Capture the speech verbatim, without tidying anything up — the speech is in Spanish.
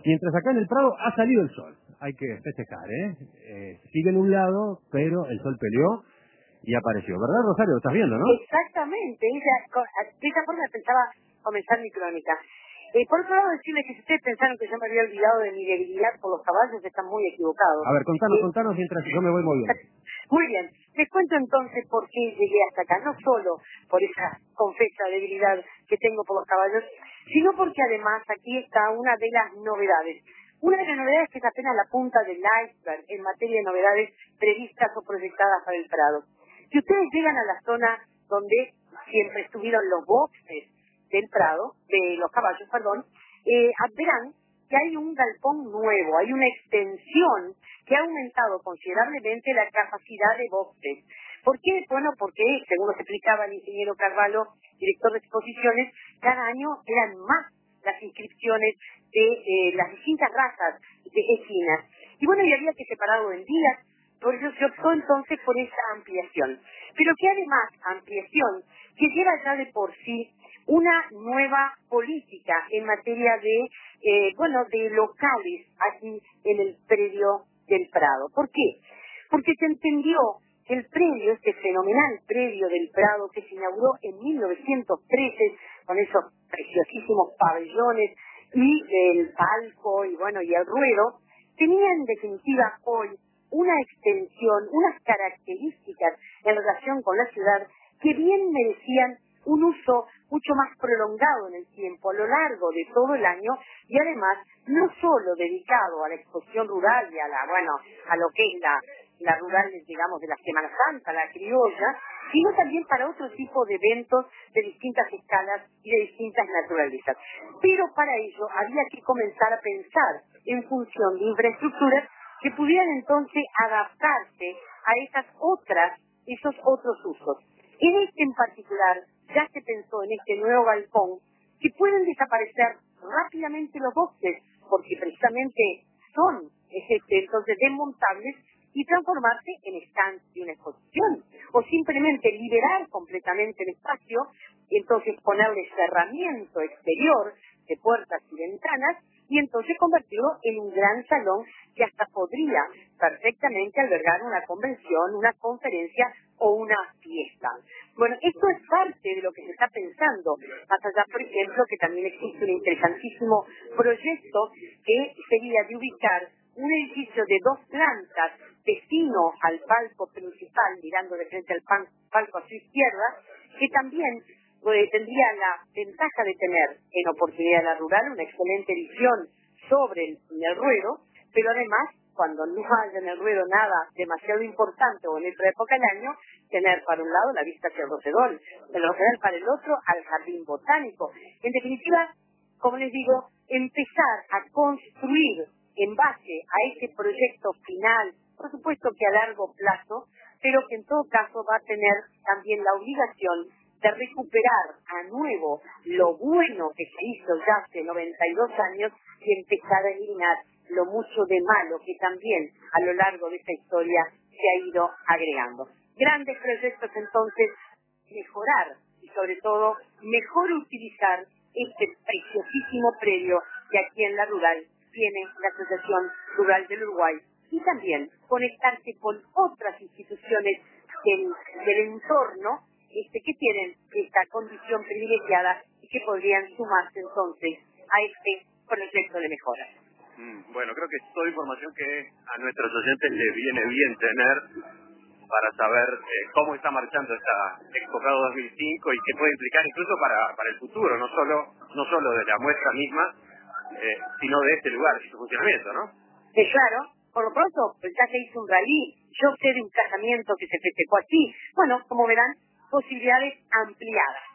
Mientras acá en el Prado ha salido el sol. Hay que festejar, ¿eh? eh sigue nublado, pero el sol peleó y apareció. ¿Verdad, Rosario? ¿Lo estás viendo, no? Exactamente. Ella, de esa forma pensaba comenzar mi crónica. Eh, por otro lado, decirles que si ustedes pensaron que yo me había olvidado de mi debilidad por los caballos, están muy equivocados. A ver, contanos, Eh, contanos mientras yo me voy moviendo. Muy bien. Les cuento entonces por qué llegué hasta acá. No solo por esa confesa debilidad que tengo por los caballos, sino porque además aquí está una de las novedades. Una de las novedades que es apenas la punta del iceberg en materia de novedades previstas o proyectadas para el Prado. Si ustedes llegan a la zona donde siempre estuvieron los boxes del Prado, de los caballos, perdón, eh, verán que hay un galpón nuevo, hay una extensión que ha aumentado considerablemente la capacidad de boxes. ¿Por qué? Bueno, porque, según nos explicaba el ingeniero Carvalho, director de exposiciones, cada año eran más las inscripciones de eh, las distintas razas de equinas. Y bueno, y había que separarlo en días, por eso se optó entonces por esa ampliación. Pero que además, ampliación, que lleva ya de por sí una nueva política en materia de, eh, bueno, de locales aquí en el predio del Prado. ¿Por qué? Porque se entendió que el predio, este fenomenal predio del Prado que se inauguró en mil novecientos trece, con esos preciosísimos pabellones y el palco y bueno, y el ruedo, tenía en definitiva hoy una extensión, unas características en relación con la ciudad que bien merecían un uso mucho más prolongado en el tiempo, a lo largo de todo el año, y además no solo dedicado a la exposición rural y a la, bueno, a lo que es la, la rural, digamos, de la Semana Santa, la criolla, sino también para otro tipo de eventos de distintas escalas y de distintas naturalezas. Pero para ello había que comenzar a pensar en función de infraestructuras que pudieran entonces adaptarse a esas otras, esos otros usos. En este en particular, ya se pensó en este nuevo galpón que pueden desaparecer rápidamente los boxes, porque precisamente son este, entonces desmontables y transformarse en stand de una exposición, o simplemente liberar completamente el espacio, y entonces ponerle cerramiento exterior de puertas y ventanas, y entonces convertirlo en un gran salón que hasta podría perfectamente albergar una convención, una conferencia o una fiesta. Bueno, esto es parte de lo que se está pensando. Más allá, por ejemplo, que también existe un interesantísimo proyecto que sería de ubicar un edificio de dos plantas vecino al palco principal, mirando de frente al pan, palco a su izquierda, que también pues, tendría la ventaja de tener en Oportunidad de la Rural una excelente visión sobre el, el ruedo, pero además, cuando no haya en el ruedo nada demasiado importante o en otra época del año, tener para un lado la vista hacia el Rosedal, el Rosedal para el otro al Jardín Botánico. En definitiva, como les digo, empezar a construir en base a ese proyecto final, por supuesto que a largo plazo, pero que en todo caso va a tener también la obligación de recuperar a nuevo lo bueno que se hizo ya hace noventa y dos años y empezar a eliminar lo mucho de malo que también a lo largo de esta historia se ha ido agregando. Grandes proyectos entonces, mejorar y sobre todo mejor utilizar este preciosísimo predio que aquí en la rural tiene la Asociación Rural del Uruguay y también conectarse con otras instituciones del, del entorno este, que tienen esta condición privilegiada y que podrían sumarse entonces a este proyecto de mejora. Mm, bueno, creo que es toda información que a nuestros oyentes les viene bien tener para saber eh, cómo está marchando esta Expo Prado dos mil cinco y qué puede implicar incluso para, para el futuro, no solo no solo de la muestra misma, eh, sino de este lugar y su funcionamiento, ¿no? Eh, claro, por lo pronto pues ya se hizo un rally, yo sé de un casamiento que se festejó aquí, bueno, como verán, posibilidades ampliadas.